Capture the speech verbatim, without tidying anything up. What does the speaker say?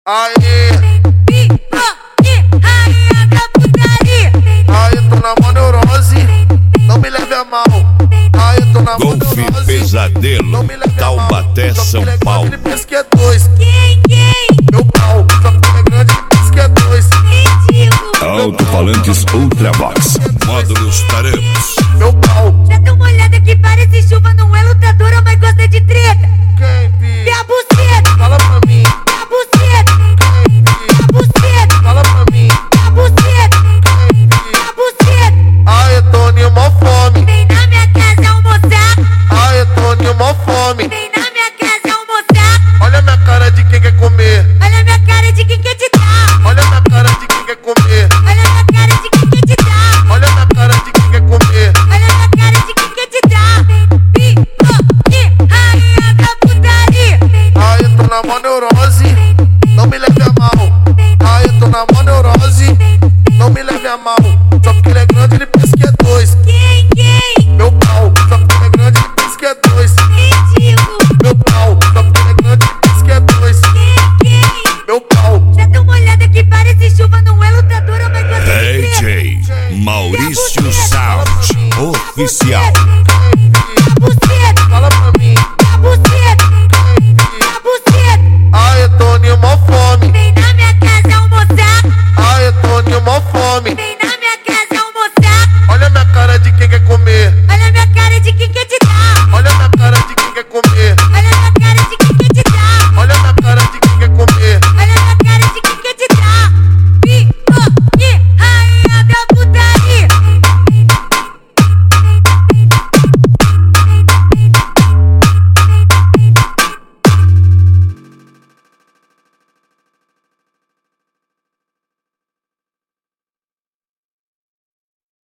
Aê, aí tô na mó neurose, não me leve a mal. Aí tô na mó Golfe neurose, Pesadelo, não me leve a mal. Taubaté, Só São porque ele é Paulo. grande, ele pensa que é dois. Meu pau, só porque ele é grande, ele pensa que é dois. Alto-falantes Ultravox, módulos Tareps. Meu pau, Já dá uma olhada que parece chuva, não é lutadora, mas gosta de treta. quem pi? Vê a buceta, Fala pra mim, vê a buceta, quem pi? vê a buceta, Fala pra mim, vê a buceta, quem vê pi? a buceta. Aí Toninho, mó fome. Vem na minha casa almoçar, Aí Toninho, mó fome. vem na minha casa almoçar. Olha minha cara de quem quer comer. Olha minha cara de quem quer te dar, Olha minha cara de quem quer comer. olha minha cara de quem quer te dar, Olha minha cara de quem quer comer. olha minha cara de quem quer te dar. Vem, vem, rainha da putaria. Aí tô na mó neurose, não me leve a mal. Aí tô na mó neurose, não me leve a mal. Só porque ele é grande, ele pensa que é dois. Quem, quem? Meu pau, só porque ele é grande, ele pensa que é dois. Ridículo. Meu pau, só porque ele é grande, ele pensa que é dois. Quem, quem? Meu pau, Já dá uma olhada que parece chuva, não é lutadora, mas gosta de treta. D J Maurício Sound Oficial.